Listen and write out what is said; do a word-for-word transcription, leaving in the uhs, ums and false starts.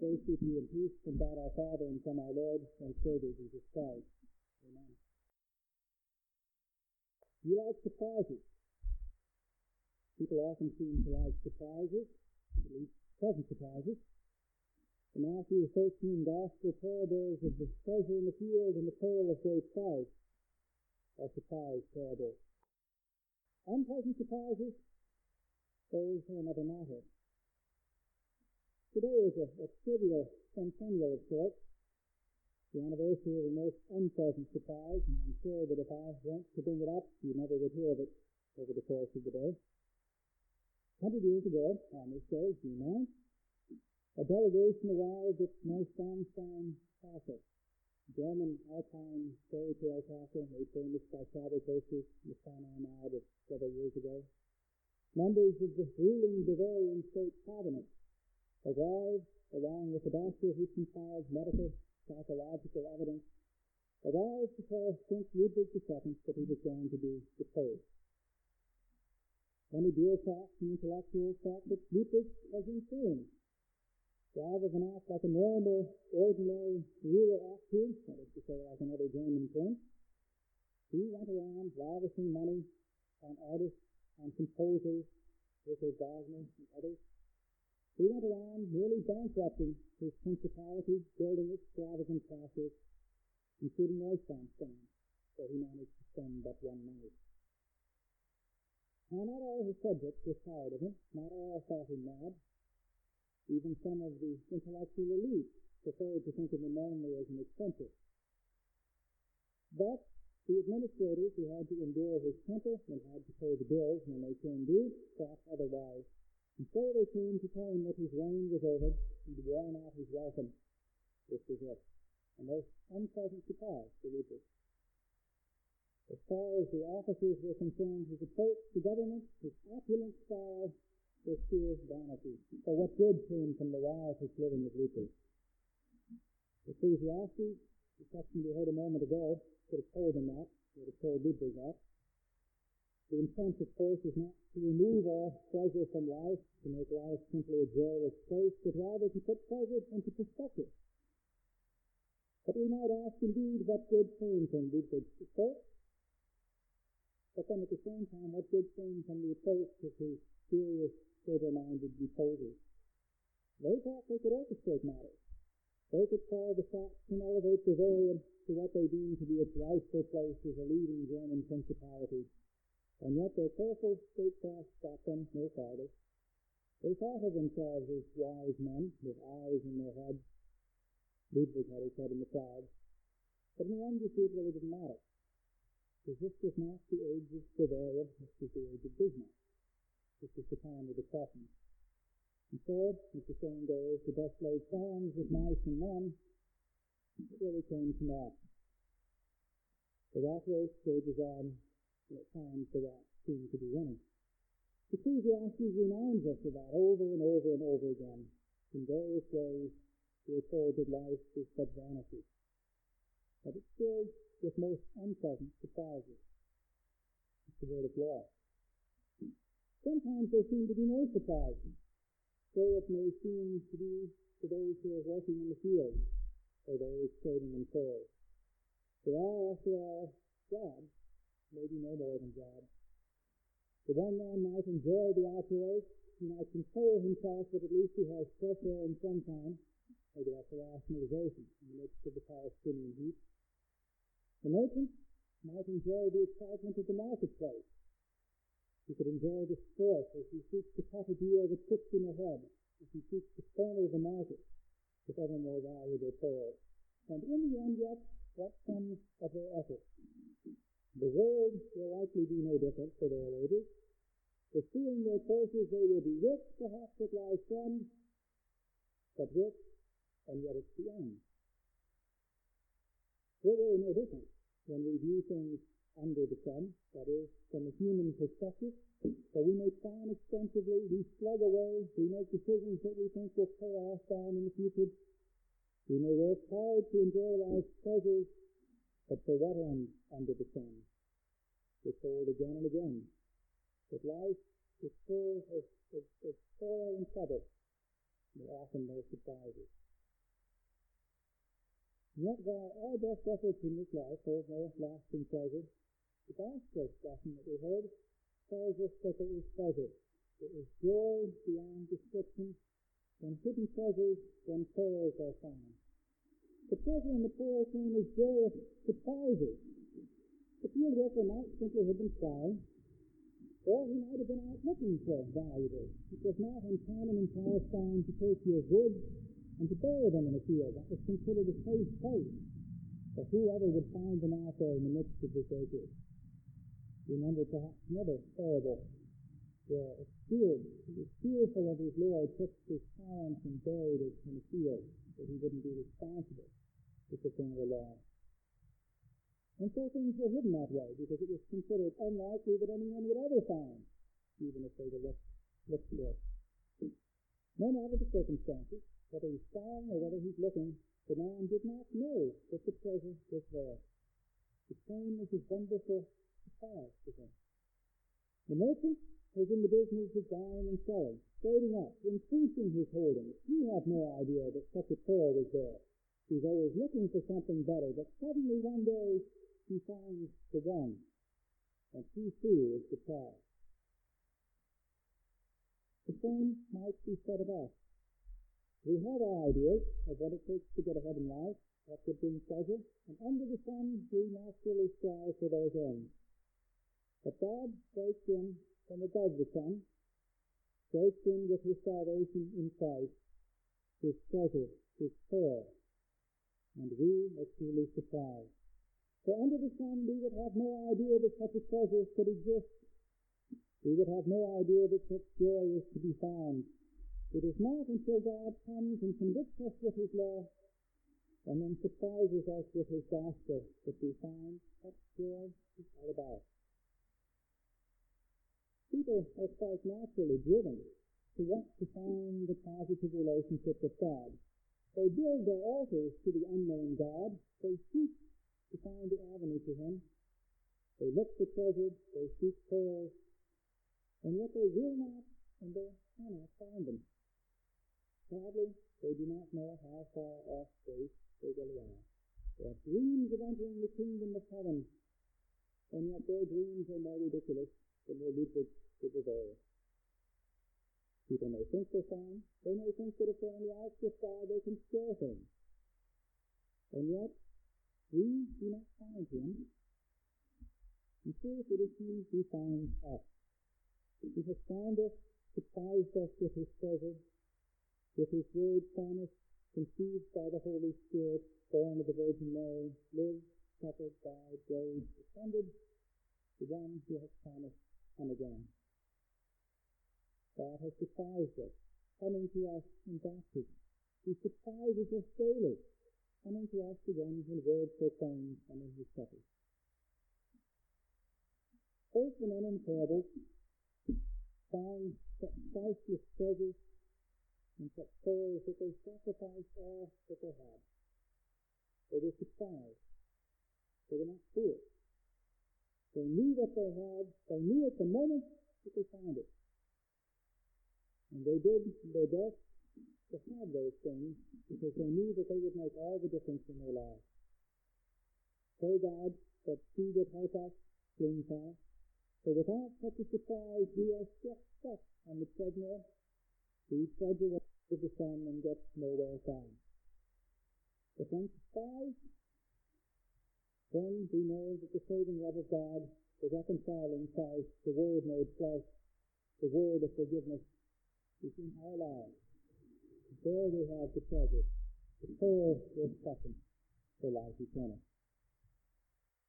Grace with you and peace from God our Father and from our Lord and Savior Jesus Christ. Amen. Do you like surprises? People often seem to like surprises, at least pleasant surprises. The Matthew thirteen Gospel parables of the treasure in the field and the pearl of great price are surprise parables. Unpleasant surprises, those are another matter. Today is a, a trivial centennial of sorts, the anniversary of the most unpleasant surprise, and I'm sure that if I went to bring it up, you never would hear of it over the course of the day. A hundred years ago, on this day, June ninth, a delegation arrived at Neuschwanstein Castle, German alpine fairy tale castle made famous by travel posters in the Panama ad of several years ago. Members of the ruling Bavarian state cabinet arrived, along with the doctor who compiled medical psychological evidence, arrived to tell Prince Ludwig the Second that he was going to be deposed. Many bureaucrats and intellectuals thought that Ludwig was insane. Rather than act like a normal, ordinary ruler acted, that is to say, like another German prince, he went around lavishing money on artists, on composers, Richard Wagner and others. He went around nearly bankrupting his principality, building extravagant castles, including Neuschwanstein, where he managed to spend but one night. Now, not all his subjects were tired of him, not all thought him mad. Even some of the intellectual elite preferred to think of him only as an eccentric. But the administrators who had to endure his temper and had to pay the bills when they came due thought otherwise. And so they came to tell him that his reign was over, and worn out his welcome. This was it. A most unpleasant surprise to Ludwig. As far as the officers were concerned, his approach to government, his opulent style, was sheer vanity. For what good came from the riotous living of Ludwig? Ecclesiastes, the section we heard a moment ago, could have told him that, could have told Ludwig that. The intent, of course, is not to remove all pleasure from life, to make life simply a joyless place, but rather to put pleasure into perspective. But we might ask, indeed, what good came from Ludwig's approach? But then at the same time, what good came from the approach of his serious, sober-minded deposers? They thought they could orchestrate matters. They could call the shots and elevate Bavaria to what they deemed to be its rightful place as a leading German principality. And yet their careful statecraft got them no farther. They thought of themselves as wise men, with eyes in their heads. Ludwig had his head in the clouds. But in the end, you see, it really didn't matter. Because this was not the age of Bavaria, this was the age of Bismarck. This was the time of the Prussians. And so, as the saying goes, the best laid plans with mice and men, it really came to naught. The rat race rages on, and at times the rats seem to be winning. Ecclesiastes reminds us of that over and over and over again. In various ways, we are told that life is but vanity. But it's filled with most unpleasant surprises. It's the word of law. Sometimes there seem to be no surprises. So it may seem to be to those who are working in the field, or those trading in pearls. There are, after all, jobs, maybe no more than jobs. The one man might enjoy the outdoors, he might console himself that at least he has fresh air and sunshine. Maybe that's a rationalization in the midst of the Palestinian heat. The merchant might enjoy the excitement of the marketplace. He could enjoy the sport as he seeks to cut a deal that fits in ahead, as he seeks to corner the market with ever more valuable pearls. And in the end, yet, what comes of their effort? The world will likely be no different for their labors. Pursuing their courses, they will be rich, perhaps at life's end, but rich, and yet it's the end. We're really no different when we view things under the sun, that is, from a human perspective. So we may plan extensively, we slug away, we make decisions that we think will pay off down in the future. We may work hard to enjoy life's pleasures, but for what end under the sun? We're told again and again that life is full of, of, of sorrow and trouble. There are often no surprises. Yet while our best efforts in this life hold no lasting pleasure, the gospel lesson that we heard tells us that there is pleasure. There is joy beyond description, and hidden pleasures when pearls are found. The pleasure in the pearl came as joyous surprises. The field worker might simply have been plowing, or he might have been out looking for valuables. It was not uncommon in Palestine to take your goods and to bury them in a field. That was considered a safe place, but whoever would find them out there in the midst of this acre. Remember perhaps another parable where a steward, who was fearful of his Lord, took his talents and buried it in a field, that he wouldn't be responsible if the thing were lost. And so things were hidden that way, because it was considered unlikely that anyone would ever find, even if they were looked, looked for. No matter the circumstances, whether he's found or whether he's looking, the man did not know that the treasure was there. It came as a wonderful surprise to him. The merchant was in the business of buying and selling, trading up, increasing his holdings. He had no idea that such a pearl was there. He's always looking for something better, but suddenly one day he finds the one, and he too is surprised. The same might be said of us. We have our ideas of what it takes to get ahead in life, what could bring pleasure, and under the sun we naturally strive for those ends. But God breaks in from above the sun, breaks in with his salvation in Christ, his treasure, his pearl, and we are truly surprised. For under the sun we would have no idea that such a treasure could exist. We would have no idea that such joy is to be found. It is not until God comes and convicts us with his law and then surprises us with his gospel that we find what joy is all about. People are quite naturally driven to want to find the positive relationship with God. They build their altars to the unknown God. They seek to find the avenue to him. They look for treasure. They seek pearls. And yet they will not and they cannot find them. Sadly, they do not know how far off base they really are. They have dreams of entering the kingdom of heaven, and yet their dreams are more ridiculous than their lucid desires. People may think they're fine. They may think that if they're on the outskirts side, they can scare things. And yet, we do not find him. In truth, it is he who finds us. He has found us, surprised us with his treasure, with his word promised, conceived by the Holy Spirit, born of the Virgin Mary, lived, suffered, died, rose, ascended, the one who has promised come again. God has surprised us, coming to us in baptism. He surprises us daily, coming to us again in word proclaimed and in his supper. Both the men in the parables found such priceless treasures and such pearls that they sacrificed all that they had. They were surprised. They were not foolish. They knew what they had. They knew at the moment that they found it. And they did their best to have those things because they knew that they would make all the difference in their lives. Pray God that he would help us cling fast. For without such a surprise, we are still stuck on the treadmill. We trudge away with the sun and get nowhere found. But when surprised, then we know that the saving love of God, the reconciling Christ, the Word made flesh, the Word of forgiveness, is in our lives. There we have the treasure, the pearl worth sucking for life eternal.